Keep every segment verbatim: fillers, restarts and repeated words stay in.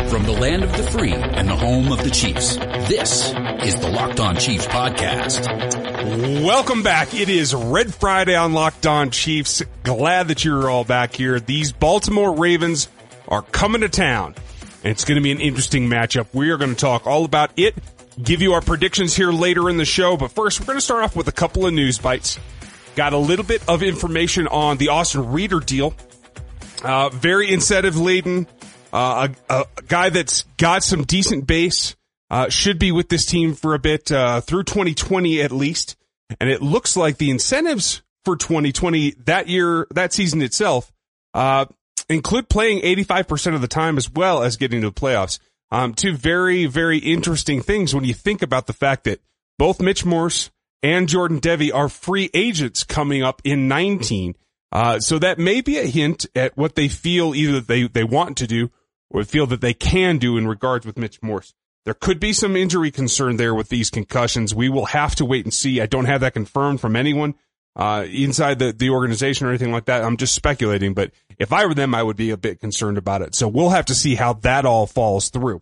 From the land of the free and the home of the Chiefs, this is the Locked On Chiefs podcast. Welcome back. It is Red Friday on Locked On Chiefs. Glad that you're all back here. These Baltimore Ravens are coming to town, and it's going to be an interesting matchup. We are going to talk all about it, give you our predictions here later in the show, but first we're going to start off with a couple of news bites. Got a little bit of information on the Austin Reeder deal. Uh, very incentive-laden. Uh, a, a guy that's got some decent base, uh, should be with this team for a bit, uh, through twenty twenty at least. And it looks like the incentives for twenty twenty that year, that season itself, uh, include playing eighty-five percent of the time as well as getting to the playoffs. Um, two very, very interesting things when you think about the fact that both Mitch Morse and Jordan Devey are free agents coming up in nineteen. Uh, so that may be a hint at what they feel either they, they want to do or feel that they can do in regards with Mitch Morse. There could be some injury concern there with these concussions. We will have to wait and see. I don't have that confirmed from anyone, uh, inside the, the organization or anything like that. I'm just speculating, but if I were them, I would be a bit concerned about it. So we'll have to see how that all falls through.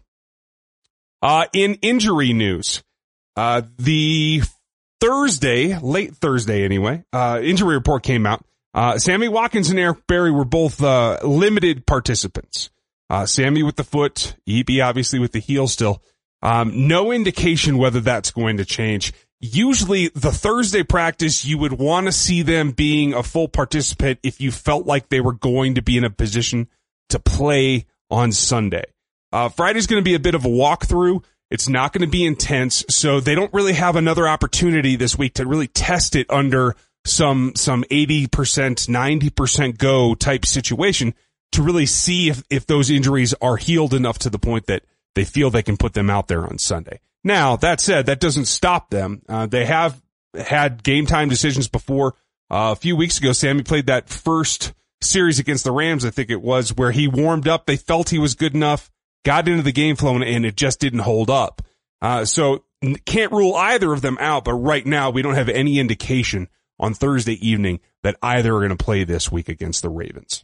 Uh, in injury news, uh, the Thursday, late Thursday anyway, uh, injury report came out. Uh, Sammy Watkins and Eric Berry were both, uh, limited participants. Uh, Sammy with the foot, E B obviously with the heel still. Um, no indication whether that's going to change. Usually the Thursday practice, you would want to see them being a full participant if you felt like they were going to be in a position to play on Sunday. Uh, Friday's going to be a bit of a walkthrough. It's not going to be intense, so they don't really have another opportunity this week to really test it under some, some eighty percent, ninety percent go type situation to really see if, if those injuries are healed enough to the point that they feel they can put them out there on Sunday. Now, that said, that doesn't stop them. Uh, they have had game time decisions before. Uh, a few weeks ago, Sammy played that first series against the Rams, I think it was, where he warmed up. They felt he was good enough, got into the game flow, and it just didn't hold up. Uh, so can't rule either of them out, but right now we don't have any indication on Thursday evening that either are going to play this week against the Ravens.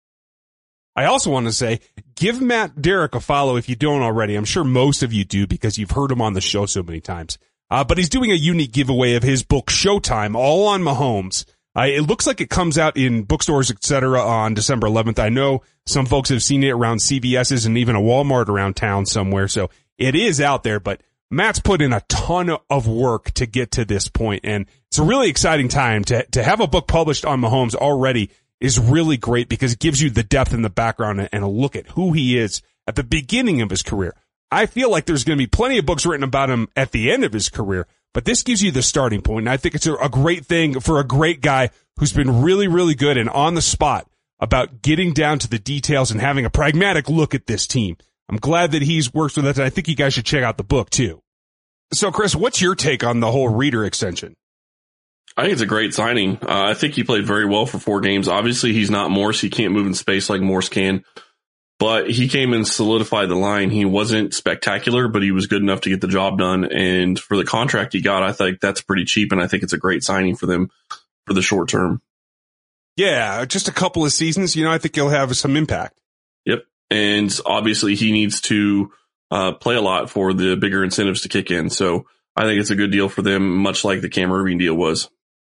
I also want to say, give Matt Derrick a follow if you don't already. I'm sure most of you do because you've heard him on the show so many times. Uh, but he's doing a unique giveaway of his book Showtime, all on Mahomes. Uh, it looks like it comes out in bookstores, et cetera, on December eleventh. I know some folks have seen it around C V S's and even a Walmart around town somewhere. So it is out there, but Matt's put in a ton of work to get to this point, and it's a really exciting time to to have a book published on Mahomes already is really great because it gives you the depth in the background and a look at who he is at the beginning of his career. I feel like there's going to be plenty of books written about him at the end of his career, but this gives you the starting point, and I think it's a, a great thing for a great guy who's been really, really good and on the spot about getting down to the details and having a pragmatic look at this team. I'm glad that he's worked with it, and I think you guys should check out the book too. So, Chris, what's your take on the whole Reeder extension? I think it's a great signing. Uh, I think he played very well for four games. Obviously, he's not Morse. He can't move in space like Morse can. But he came and solidified the line. He wasn't spectacular, but he was good enough to get the job done. And for the contract he got, I think that's pretty cheap, and I think it's a great signing for them for the short term. Yeah, just a couple of seasons. You know, I think he'll have some impact. Yep. And obviously, he needs to uh play a lot for the bigger incentives to kick in. So I think it's a good deal for them, much like the Cam Erving deal was.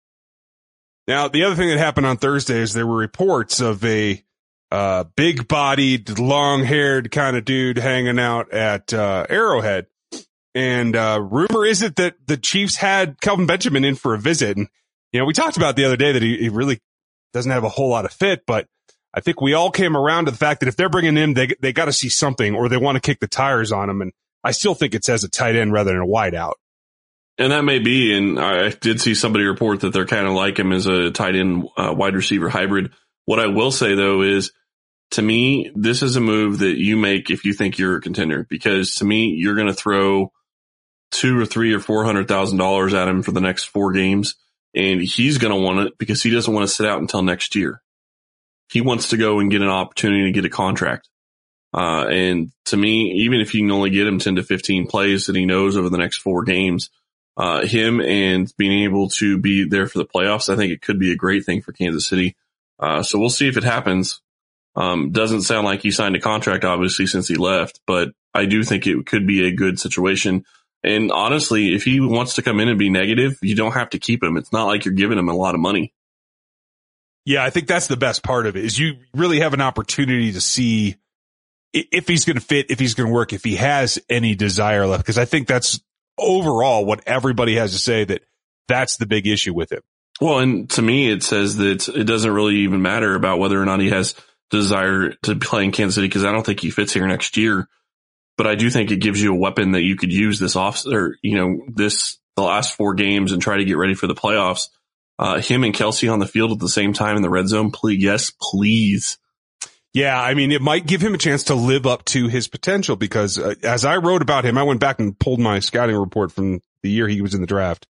Now, the other thing that happened on Thursday is there were reports of a uh big-bodied, long-haired kind of dude hanging out at uh Arrowhead. And uh rumor is it that the Chiefs had Kelvin Benjamin in for a visit. And, you know, we talked about the other day that he, he really doesn't have a whole lot of fit, but I think we all came around to the fact that if they're bringing him, they they got to see something, or they want to kick the tires on him. And I still think it's as a tight end rather than a wide out. And that may be, and I did see somebody report that they're kind of like him as a tight end uh, wide receiver hybrid. What I will say, though, is to me, this is a move that you make if you think you're a contender, because to me, you're going to throw two or three or four hundred thousand dollars at him for the next four games, and he's going to want it because he doesn't want to sit out until next year. He wants to go and get an opportunity to get a contract. Uh, and to me, even if you can only get him ten to fifteen plays that he knows over the next four games, uh, him and being able to be there for the playoffs, I think it could be a great thing for Kansas City. Uh, so we'll see if it happens. Um, doesn't sound like he signed a contract, obviously, since he left, but I do think it could be a good situation. And honestly, if he wants to come in and be negative, you don't have to keep him. It's not like you're giving him a lot of money. Yeah, I think that's the best part of it, is you really have an opportunity to see if he's going to fit, if he's going to work, if he has any desire left. Because I think that's overall what everybody has to say, that that's the big issue with him. Well, and to me, it says that it doesn't really even matter about whether or not he has desire to play in Kansas City, because I don't think he fits here next year. But I do think it gives you a weapon that you could use this off, or, you know, this, the last four games and try to get ready for the playoffs. Uh, him and Kelsey on the field at the same time in the red zone. Please, yes, please. Yeah, I mean, it might give him a chance to live up to his potential, because uh, as I wrote about him, I went back and pulled my scouting report from the year he was in the draft.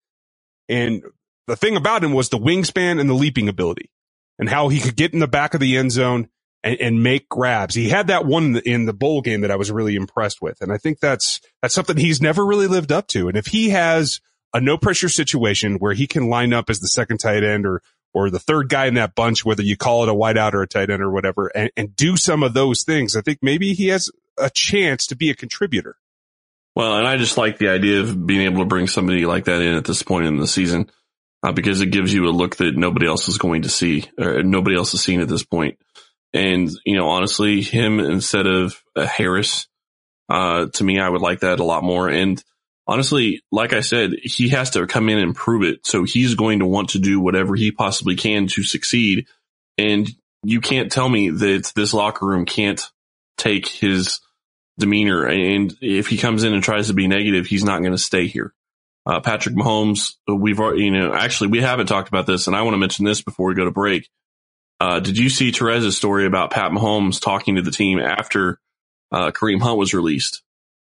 And the thing about him was the wingspan and the leaping ability, and how he could get in the back of the end zone and, and make grabs. He had that one in the, in the bowl game that I was really impressed with. And I think that's, that's something he's never really lived up to. And if he has a no pressure situation where he can line up as the second tight end, or, or the third guy in that bunch, whether you call it a wideout or a tight end or whatever, and, and do some of those things, I think maybe he has a chance to be a contributor. Well, and I just like the idea of being able to bring somebody like that in at this point in the season, uh, because it gives you a look that nobody else is going to see, or nobody else has seen at this point. And, you know, honestly, him instead of uh, Harris, uh, to me, I would like that a lot more. And honestly, like I said, he has to come in and prove it. So he's going to want to do whatever he possibly can to succeed. And you can't tell me that this locker room can't take his demeanor. And if he comes in and tries to be negative, he's not going to stay here. Uh, Patrick Mahomes, we've already, you know, actually we haven't talked about this, and I want to mention this before we go to break. Uh, did you see Terez's story about Pat Mahomes talking to the team after uh, Kareem Hunt was released?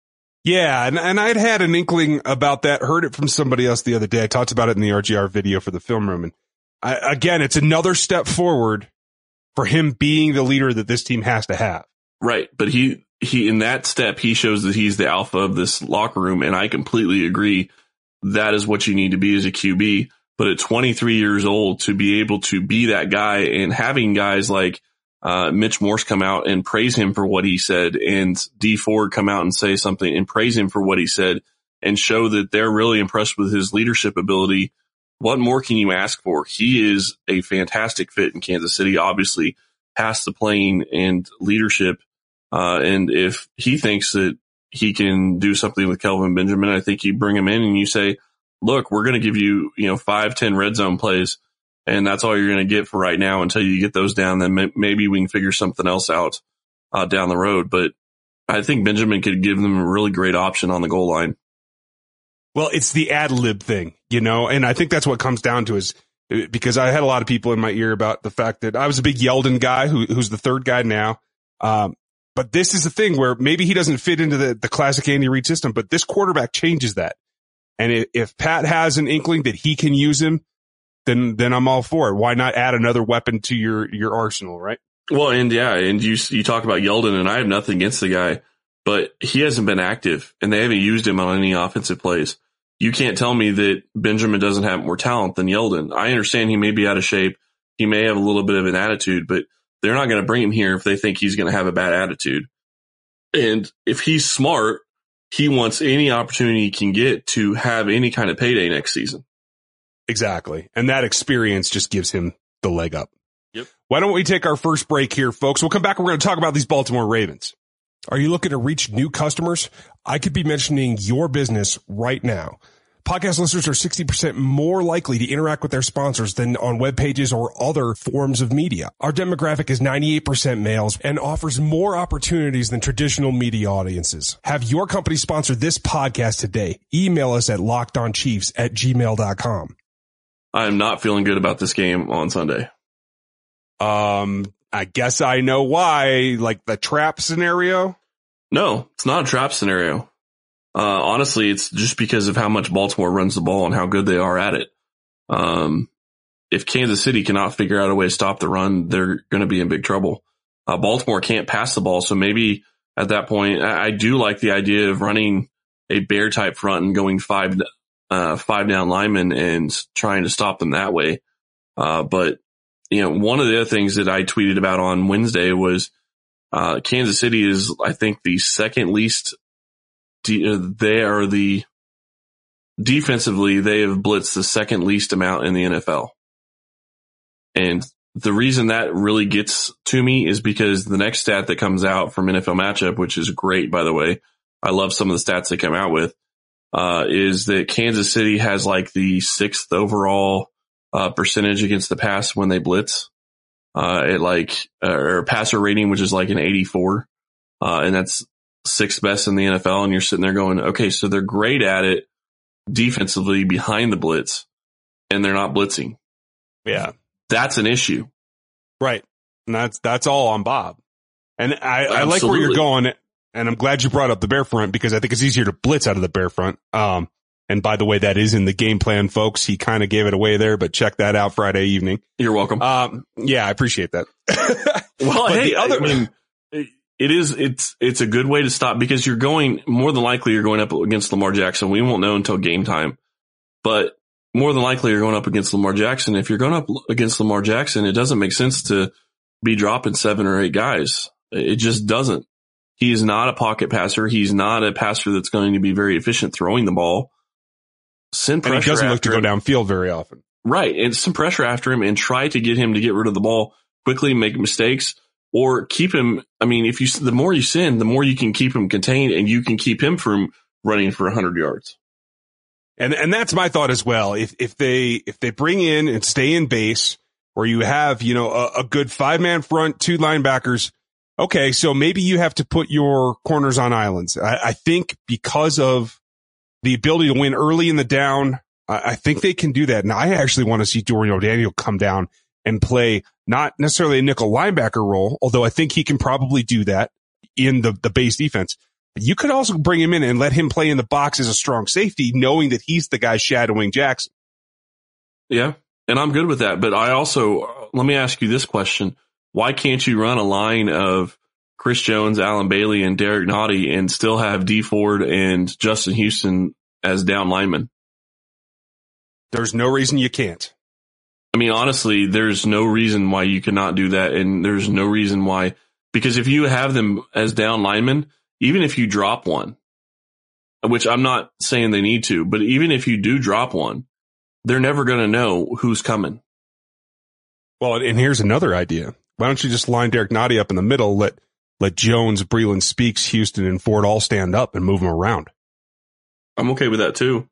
Yeah, and, and I'd had an inkling about that, heard it from somebody else the other day. I talked about it in the R G R video for the film room. And I, again, it's another step forward for him being the leader that this team has to have. Right. But he, he, in that step, he shows that he's the alpha of this locker room. And I completely agree. That is what you need to be as a Q B. But at twenty-three years old, to be able to be that guy, and having guys like uh Mitch Morse come out and praise him for what he said, and Dee Ford come out and say something and praise him for what he said, and show that they're really impressed with his leadership ability, what more can you ask for? He is a fantastic fit in Kansas City, obviously past the playing and leadership. Uh and if he thinks that he can do something with Kelvin Benjamin, I think you bring him in and you say, look, we're going to give you, you know, five, ten red zone plays, and that's all you're going to get for right now until you get those down. Then may- maybe we can figure something else out uh, down the road. But I think Benjamin could give them a really great option on the goal line. Well, it's the ad lib thing, you know, and I think that's what comes down to, is because I had a lot of people in my ear about the fact that I was a big Yeldon guy who, who's the third guy now. Um, but this is the thing where maybe he doesn't fit into the, the classic Andy Reid system, but this quarterback changes that. And if Pat has an inkling that he can use him, then then I'm all for it. Why not add another weapon to your your arsenal, right? Well, and yeah, and you you talk about Yeldon, and I have nothing against the guy, but he hasn't been active, and they haven't used him on any offensive plays. You can't tell me that Benjamin doesn't have more talent than Yeldon. I understand he may be out of shape, he may have a little bit of an attitude, but they're not going to bring him here if they think he's going to have a bad attitude. And if he's smart, he wants any opportunity he can get to have any kind of payday next season. Exactly. And that experience just gives him the leg up. Yep. Why don't we take our first break here, folks? We'll come back and we're going to talk about these Baltimore Ravens. Are you looking to reach new customers? I could be mentioning your business right now. Podcast listeners are sixty percent more likely to interact with their sponsors than on web pages or other forms of media. Our demographic is ninety-eight percent males and offers more opportunities than traditional media audiences. Have your company sponsor this podcast today. Email us at lockedonchiefs at gmail dot com. I am not feeling good about this game on Sunday. Um, I guess I know why. Like the trap scenario? No, it's not a trap scenario. Uh, honestly, it's just because of how much Baltimore runs the ball and how good they are at it. Um, if Kansas City cannot figure out a way to stop the run, they're going to be in big trouble. Uh, Baltimore can't pass the ball. So maybe at that point, I, I do like the idea of running a bear type front and going five, uh, five down linemen and trying to stop them that way. Uh, but you know, one of the other things that I tweeted about on Wednesday was uh, Kansas City is, I think, the second least. De- they are the defensively, they have blitzed the second least amount in the N F L. And the reason that really gets to me is because the next stat that comes out from N F L Matchup, which is great, by the way, I love some of the stats they come out with, uh, is that Kansas City has like the sixth overall uh, percentage against the pass when they blitz, uh, at like, uh, or passer rating, which is like an eighty-four. Uh, and that's sixth best in the N F L. And you're sitting there going, okay, so they're great at it defensively behind the blitz and they're not blitzing. Yeah. That's an issue. Right. And that's, that's all on Bob. And I, I like where you're going. And I'm glad you brought up the bear front because I think it's easier to blitz out of the bear front. Um, and by the way, that is in the game plan, folks. He kind of gave it away there, but check that out Friday evening. You're welcome. Um, yeah, I appreciate that. Well, but hey, the other, I mean, it is, it's, it's a good way to stop because you're going, more than likely you're going up against Lamar Jackson. We won't know until game time, but more than likely you're going up against Lamar Jackson. If you're going up against Lamar Jackson, it doesn't make sense to be dropping seven or eight guys. It just doesn't. He is not a pocket passer. He's not a passer that's going to be very efficient throwing the ball. Send pressure. And he doesn't look to go him. downfield very often. Right. And some pressure after him and try to get him to get rid of the ball quickly, make mistakes, or keep him. I mean, if you, the more you send, the more you can keep him contained and you can keep him from running for a hundred yards. And, and that's my thought as well. If, if they, if they bring in and stay in base where you have, you know, a, a good five man front, two linebackers. Okay. So maybe you have to put your corners on islands. I, I think because of the ability to win early in the down, I, I think they can do that. And I actually want to see Dorian O'Daniel come down and play not necessarily a nickel linebacker role, although I think he can probably do that in the, the base defense. You could also bring him in and let him play in the box as a strong safety, knowing that he's the guy shadowing Jackson. Yeah, and I'm good with that. But I also, let me ask you this question. Why can't you run a line of Chris Jones, Alan Bailey, and Derek Nottie and still have Dee Ford and Justin Houston as down linemen? There's no reason you can't. I mean, honestly, there's no reason why you cannot do that. And there's no reason why, because if you have them as down linemen, even if you drop one, which I'm not saying they need to, but even if you do drop one, they're never going to know who's coming. Well, and here's another idea. Why don't you just line Derek Nottie up in the middle, let let Jones, Breeland Speaks, Houston, and Ford all stand up and move them around? I'm okay with that too.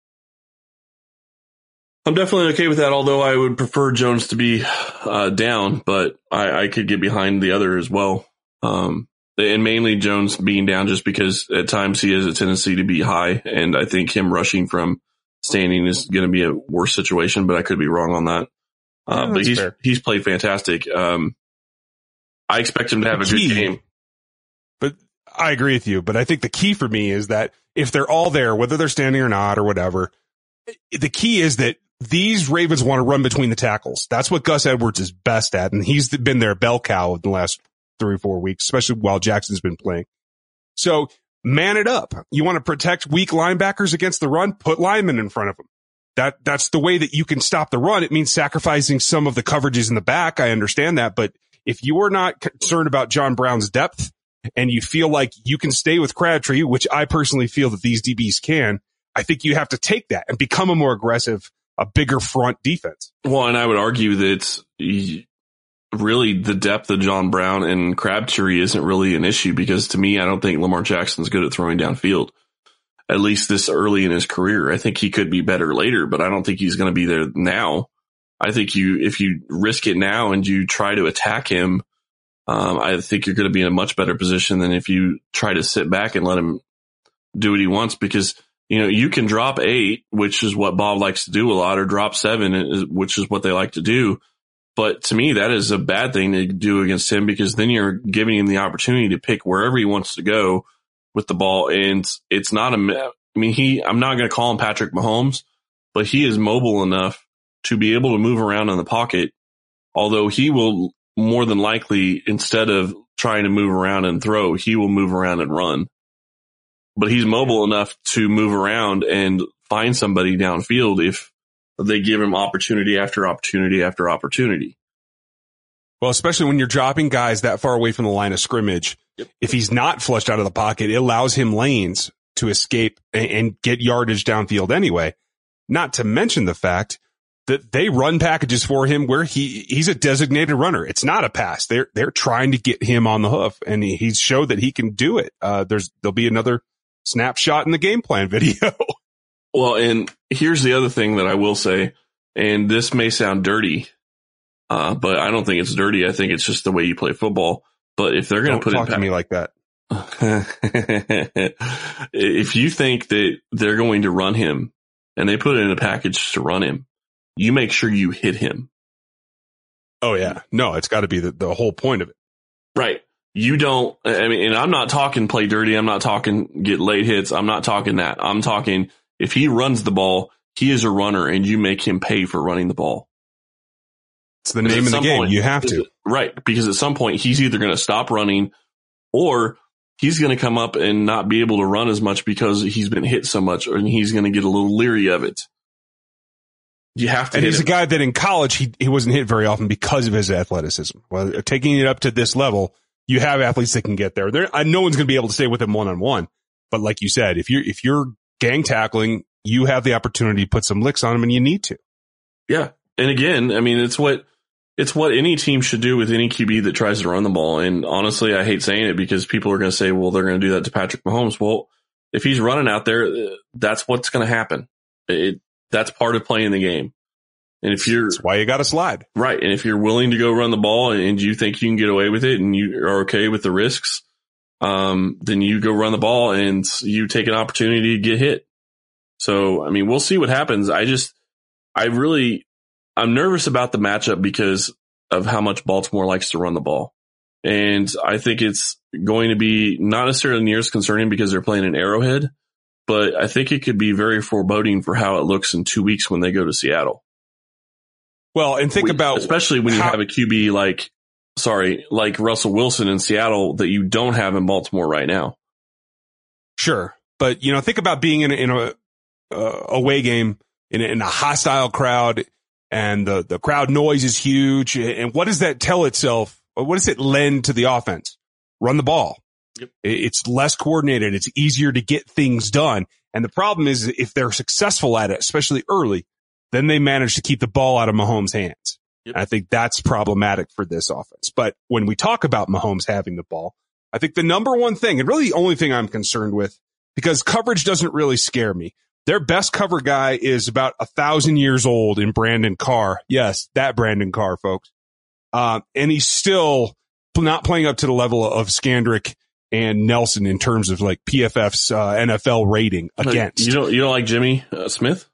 I'm definitely okay with that, although I would prefer Jones to be uh, down, but I, I could get behind the other as well. Um, and mainly Jones being down just because at times he has a tendency to be high, and I think him rushing from standing is going to be a worse situation, but I could be wrong on that. Uh, yeah, but he's fair. he's played fantastic. Um, I expect him to have a good game. But I agree with you. But I think the key for me is that if they're all there, whether they're standing or not or whatever, the key is that these Ravens want to run between the tackles. That's what Gus Edwards is best at, and he's been their bell cow in the last three or four weeks, especially while Jackson's been playing. So man it up. You want to protect weak linebackers against the run? Put linemen in front of them. That, that's the way that you can stop the run. It means sacrificing some of the coverages in the back. I understand that. But if you are not concerned about John Brown's depth and you feel like you can stay with Crabtree, which I personally feel that these D Bs can, I think you have to take that and become a more aggressive, a bigger front defense. Well, and I would argue that it's really the depth of John Brown and Crabtree isn't really an issue because to me, I don't think Lamar Jackson's good at throwing downfield. At least this early in his career. I think he could be better later, but I don't think he's going to be there now. I think you, if you risk it now and you try to attack him, um, I think you're going to be in a much better position than if you try to sit back and let him do what he wants because, you know, you can drop eight, which is what Bob likes to do a lot, or drop seven, which is what they like to do. But to me, that is a bad thing to do against him because then you're giving him the opportunity to pick wherever he wants to go with the ball. And it's not a, I mean, he, I'm not going to call him Patrick Mahomes, but he is mobile enough to be able to move around in the pocket. Although he will more than likely, instead of trying to move around and throw, he will move around and run. But he's mobile enough to move around and find somebody downfield if they give him opportunity after opportunity after opportunity. Well, especially when you're dropping guys that far away from the line of scrimmage. Yep. If he's not flushed out of the pocket, it allows him lanes to escape and, and get yardage downfield anyway. Not to mention the fact that they run packages for him where he, he's a designated runner. It's not a pass. They're, they're trying to get him on the hoof, and he, he's showed that he can do it. Uh, there's, there'll be another snapshot in the game plan video. Well, and here's the other thing that I will say, and this may sound dirty, uh, but I don't think it's dirty. I think it's just the way you play football. But if they're going to put talk it to me like that, if you think that they're going to run him and they put it in a package to run him, you make sure you hit him. Oh yeah. No, it's got to be the, the whole point of it. Right. You don't, I mean, and I'm not talking play dirty. I'm not talking get late hits. I'm not talking that. I'm talking if he runs the ball, he is a runner and you make him pay for running the ball. It's the name of the game. Point, you have to. Right. Because at some point he's either going to stop running or he's going to come up and not be able to run as much because he's been hit so much, and he's going to get a little leery of it. You have to. And hit he's him. a guy that in college, he, he wasn't hit very often because of his athleticism. Well, taking it up to this level, you have athletes that can get there. There, no one's going to be able to stay with him one on one. But like you said, if you're, if you're gang tackling, you have the opportunity to put some licks on him, and you need to. Yeah. And again, I mean, it's what, it's what any team should do with any Q B that tries to run the ball. And honestly, I hate saying it because people are going to say, well, they're going to do that to Patrick Mahomes. Well, if he's running out there, that's what's going to happen. It, that's part of playing the game. And if you're, that's why you got to slide. Right. And if you're willing to go run the ball and you think you can get away with it and you are okay with the risks, um, then you go run the ball and you take an opportunity to get hit. So, I mean, we'll see what happens. I just, I really, I'm nervous about the matchup because of how much Baltimore likes to run the ball. And I think it's going to be not necessarily near as concerning because they're playing an Arrowhead, but I think it could be very foreboding for how it looks in two weeks when they go to Seattle. Well, and think we, about, especially when you how, have a Q B like, sorry, like Russell Wilson in Seattle that you don't have in Baltimore right now. Sure. But, you know, think about being in a, in a uh, away game in a, in a hostile crowd, and the, the crowd noise is huge. And what does that tell itself? What does it lend to the offense? Run the ball. Yep. It's less coordinated. It's easier to get things done. And the problem is if they're successful at it, especially early, then they manage to keep the ball out of Mahomes' hands. Yep. I think that's problematic for this offense. But when we talk about Mahomes having the ball, I think the number one thing, and really the only thing I'm concerned with, because coverage doesn't really scare me. Their best cover guy is about a thousand years old in Brandon Carr. Yes, that Brandon Carr, folks. Uh, and he's still not playing up to the level of Skandrick and Nelson in terms of like P F F's uh, N F L rating against. You don't, you don't like Jimmy uh, Smith?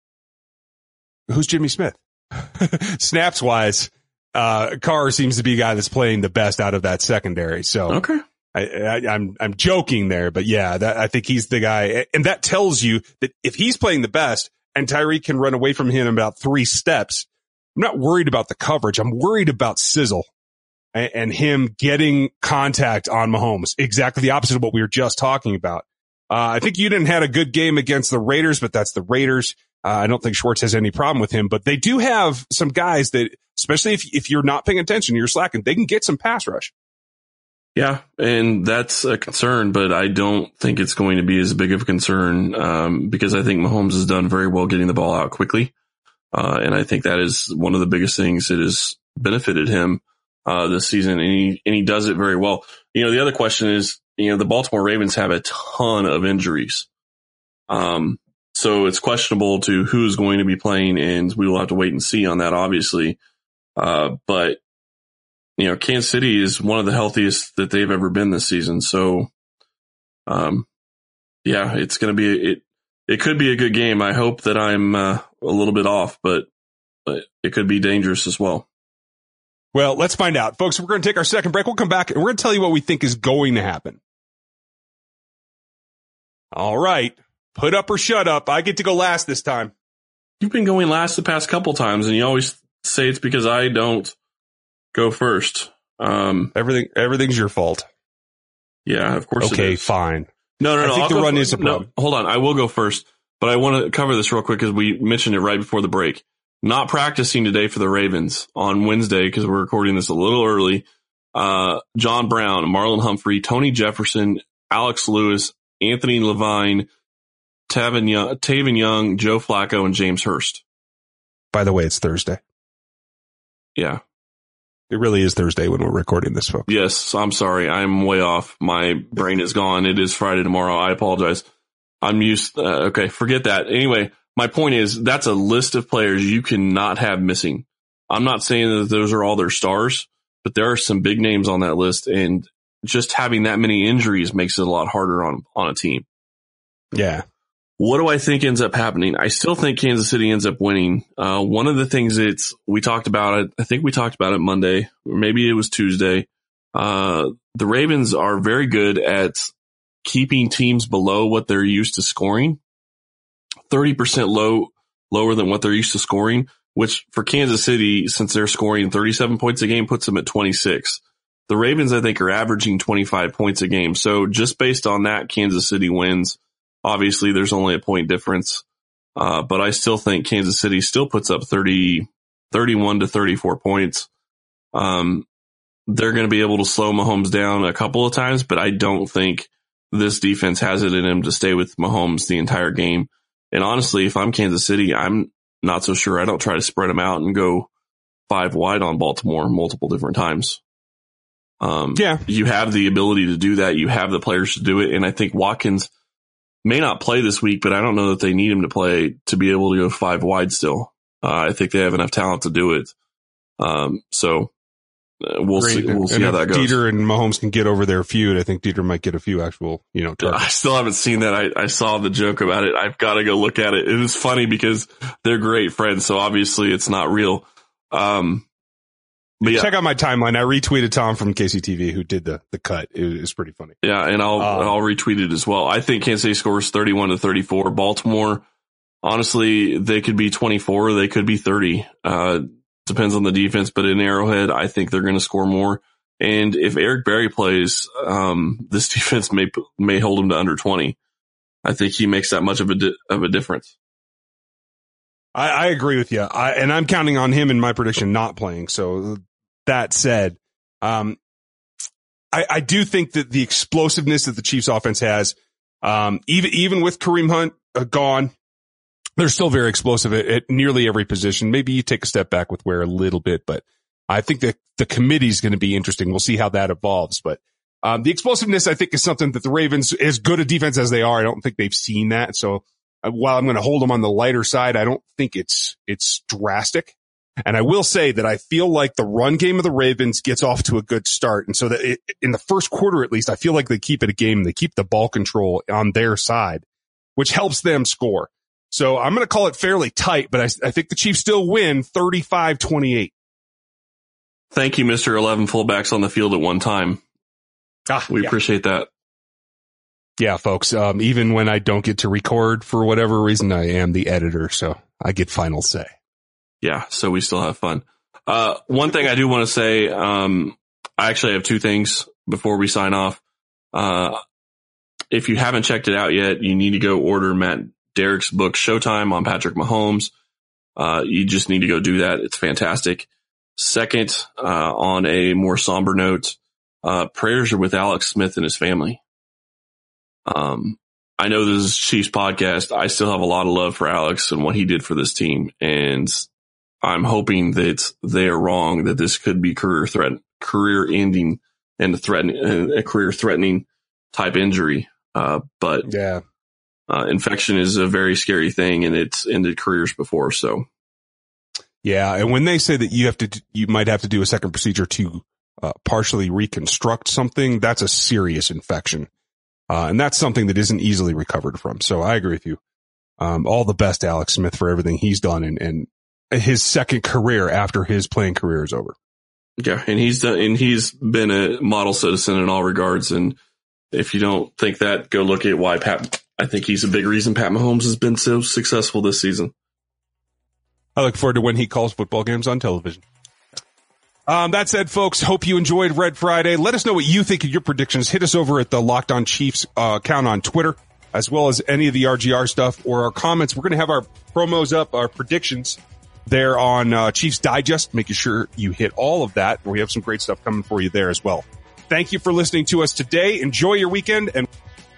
Who's Jimmy Smith? Snaps wise, uh, Carr seems to be a guy that's playing the best out of that secondary. So okay. I, I, I'm, I'm joking there, but yeah, that, I think he's the guy. And that tells you that if he's playing the best and Tyreek can run away from him in about three steps, I'm not worried about the coverage. I'm worried about sizzle and, and him getting contact on Mahomes. Exactly the opposite of what we were just talking about. Uh, I think you didn't had a good game against the Raiders, but that's the Raiders. Uh, I don't think Schwartz has any problem with him, but they do have some guys that, especially if, if you're not paying attention, you're slacking, they can get some pass rush. Yeah, and that's a concern, but I don't think it's going to be as big of a concern um, because I think Mahomes has done very well getting the ball out quickly. Uh, and I think that is one of the biggest things that has benefited him uh, this season, and he, and he does it very well. You know, the other question is, you know, the Baltimore Ravens have a ton of injuries. Um, so it's questionable to who's going to be playing, and we will have to wait and see on that, obviously. Uh, but you know, Kansas City is one of the healthiest that they've ever been this season. So, um, yeah, it's going to be, it, it could be a good game. I hope that I'm uh, a little bit off, but, but it could be dangerous as well. Well, let's find out. Folks, we're going to take our second break. We'll come back and we're going to tell you what we think is going to happen. All right. Put up or shut up. I get to go last this time. You've been going last the past couple times, and you always say it's because I don't go first. Um, Everything, everything's your fault. Yeah, of course. Okay, it is. fine. No, no, no. I think I'll the go run first. is a problem. No, hold on. I will go first, but I want to cover this real quick because we mentioned it right before the break. not practicing today for the Ravens on Wednesday because we're recording this a little early. Uh, John Brown, Marlon Humphrey, Tony Jefferson, Alex Lewis, Anthony Levine, Tavon Young, Tavon Young, Joe Flacco, and James Hurst. By the way, it's Thursday. Yeah. It really is Thursday when we're recording this, folks. Yes, I'm sorry. I'm way off. My brain is gone. It is Friday tomorrow. I apologize. I'm used. Uh, okay, forget that. Anyway, my point is that's a list of players you cannot have missing. I'm not saying that those are all their stars, but there are some big names on that list, and just having that many injuries makes it a lot harder on, on a team. Yeah. What do I think ends up happening? I still think Kansas City ends up winning. Uh, one of the things it's, we talked about it, I think we talked about it Monday, or maybe it was Tuesday. Uh, the Ravens are very good at keeping teams below what they're used to scoring. thirty percent low, lower than what they're used to scoring, which for Kansas City, since they're scoring thirty-seven points a game, puts them at twenty-six. The Ravens, I think, are averaging twenty-five points a game. So just based on that, Kansas City wins. Obviously, there's only a point difference, uh, but I still think Kansas City still puts up thirty, thirty-one to thirty-four points. Um, they're going to be able to slow Mahomes down a couple of times, but I don't think this defense has it in him to stay with Mahomes the entire game. And honestly, if I'm Kansas City, I'm not so sure. I don't try to spread them out and go five wide on Baltimore multiple different times. Um, yeah, you have the ability to do that. You have the players to do it. And I think Watkins may not play this week, but I don't know that they need him to play to be able to go five wide still. Uh, I think they have enough talent to do it. Um, so uh, we'll Great. see, we'll see and how that goes. Dieter and Mahomes can get over their feud. I think Dieter might get a few actual, you know, targets. I still haven't seen that. I, I saw the joke about it. I've got to go look at it. It is funny because they're great friends. So obviously it's not real. Um, But yeah. Check out my timeline. I retweeted Tom from K C T V who did the, the cut. It was pretty funny. Yeah, and I'll um, I'll retweet it as well. I think Kansas City scores thirty-one to thirty-four. Baltimore, honestly, they could be twenty-four, they could be thirty. Uh, depends on the defense, but in Arrowhead, I think they're going to score more. And if Eric Berry plays, um, this defense may may hold him to under twenty. I think he makes that much of a di- of a difference. I, I agree with you. I, and I'm counting on him in my prediction not playing. So that said, um, I, I do think that the explosiveness that the Chiefs offense has, um, even, even with Kareem Hunt uh, gone, they're still very explosive at, at nearly every position. Maybe you take a step back with Ware a little bit, but I think that the committee is going to be interesting. We'll see how that evolves, but um, the explosiveness, I think, is something that the Ravens, as good a defense as they are, I don't think they've seen that. So while I'm going to hold them on the lighter side, I don't think it's, it's drastic. And I will say that I feel like the run game of the Ravens gets off to a good start. And so that it, in the first quarter, at least, I feel like they keep it a game. They keep the ball control on their side, which helps them score. So I'm going to call it fairly tight, but I, I think the Chiefs still win thirty-five twenty-eight. Thank you, Mister eleven fullbacks on the field at one time. Ah, we yeah. appreciate that. Yeah, folks, um, even when I don't get to record for whatever reason, I am the editor, so I get final say. Yeah, so we still have fun. Uh, one thing I do want to say, um, I actually have two things before we sign off. Uh, if you haven't checked it out yet, you need to go order Matt Derek's book, Showtime on Patrick Mahomes. Uh, you just need to go do that. It's fantastic. Second, uh, on a more somber note, uh, prayers are with Alex Smith and his family. Um, I know this is Chiefs podcast. I still have a lot of love for Alex and what he did for this team. And I'm hoping that they are wrong, that this could be career threat, career ending and a threatening, a career threatening type injury. Uh, but yeah, uh, infection is a very scary thing and it's ended careers before. So yeah. And when they say that you have to, you might have to do a second procedure to uh, partially reconstruct something, that's a serious infection. Uh, and that's something that isn't easily recovered from. So I agree with you. Um, all the best, Alex Smith, for everything he's done and, and his second career after his playing career is over. Yeah. And he's done, and he's been a model citizen in all regards. And if you don't think that, go look at why Pat, I think he's a big reason Pat Mahomes has been so successful this season. I look forward to when he calls football games on television. Um, that said, folks, hope you enjoyed Red Friday. Let us know what you think of your predictions. Hit us over at the Locked On Chiefs uh, account on Twitter, as well as any of the R G R stuff or our comments. We're going to have our promos up, our predictions there on uh, Chiefs Digest, making sure you hit all of that. We have some great stuff coming for you there as well. Thank you for listening to us today. Enjoy your weekend and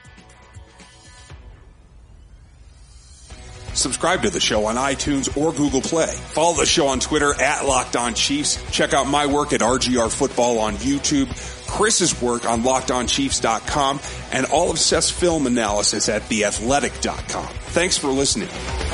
subscribe to the show on iTunes or Google Play. Follow the show on Twitter at Locked On Chiefs. Check out my work at R G R Football on YouTube, Chris's work on locked on chiefs dot com, and all of Seth's film analysis at the athletic dot com. Thanks for listening.